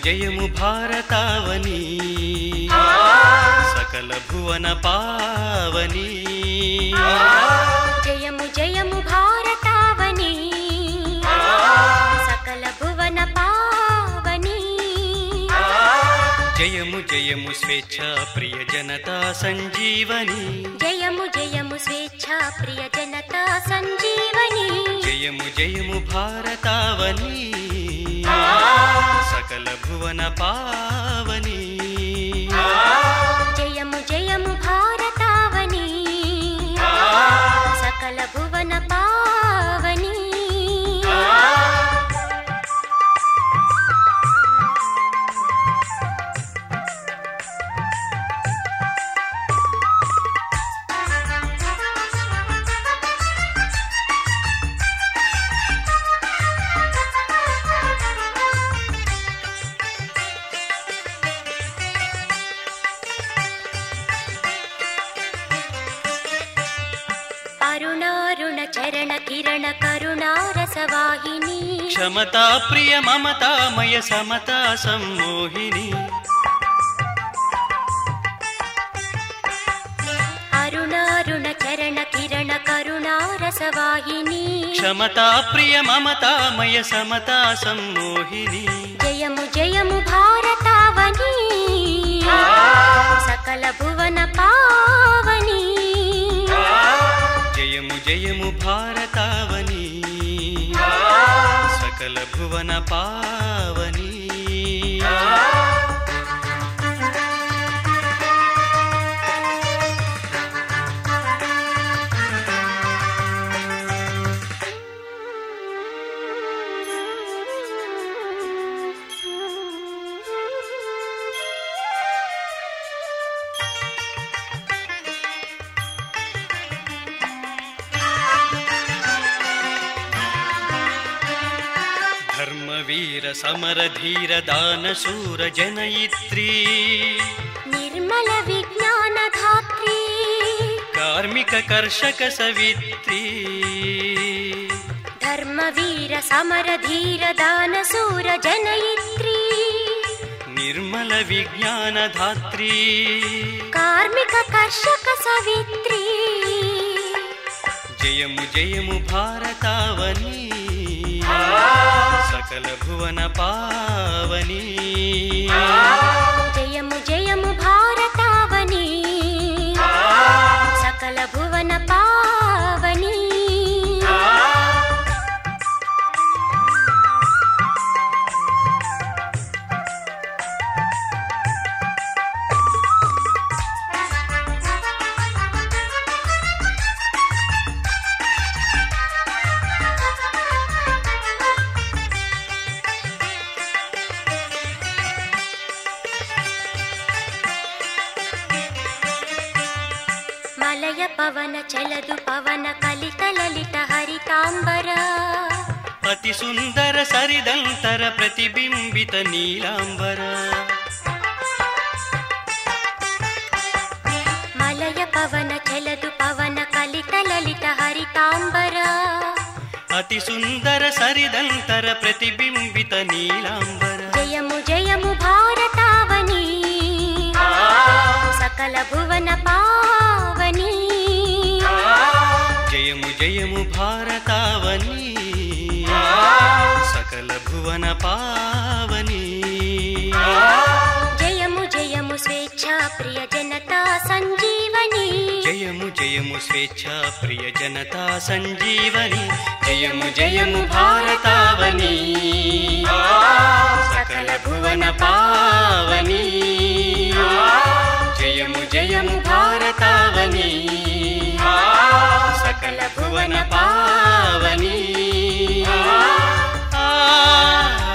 జయము భారతావని సకల భువన పావని జయము జయము భారతావని సకల భువన పావని జయము జయము స్వేచ్ఛా ప్రియ జనతా సంజీవని జయము జయము స్వేచ్ఛా ప్రియ జనతా సంజీవని జయము జయము భారతావని సకల భువన పావని జయము జయము భారతావని సకల భువన పావని అరుణారుణ చరణ కిరణ కరుణారసవాహిని క్షమతా ప్రియ మమతామయ సమతా సమ్మోహిని అరుణారుణ చరణ కిరణ కరుణారసవాహిని క్షమతా ప్రియ మమతామయ సమతా సమ్మోహిని జయము జయము భారతావని సకల భువన పావని జయము జయము భారతావని సకల భువన పావని ధర్మవీర సమరధీర దానశూర జనయిత్రీ నిర్మల విజ్ఞాన ధాత్రీ కార్మిక కర్షక సవిత్రీ ధర్మవీర సమరధీర దానశూర జనయిత్రీ నిర్మల విజ్ఞాన ధాత్రీ కార్మిక కర్షక సవిత్రీ జయము జయము భారతావని సకల భువన పావని జయము జయము భారతావని సకల భువన పావని మలయ పవన చలదు పవన కలిత లలిత హరితాంబర అతి సుందర సరిదంతర ప్రతిబింబిత నీలాంబర మలయ పవన చలదు పవన కలిత లలిత హరితాంబర అతి సుందర సరిదంతర ప్రతిబింబిత నీలాంబర జయము జయము భారతావని సకల భువన పావని జయము జయము భారతావని సకల భువన పావని జయము జయము స్వేచ్ఛా ప్రియ జనతా సంజీవని జయము జయము స్వేచ్ఛా ప్రియ జనతా సంజీవని జయము జయము భారతావని సకల భువన పావని జయము జయము భారతావని సకల భువన పావని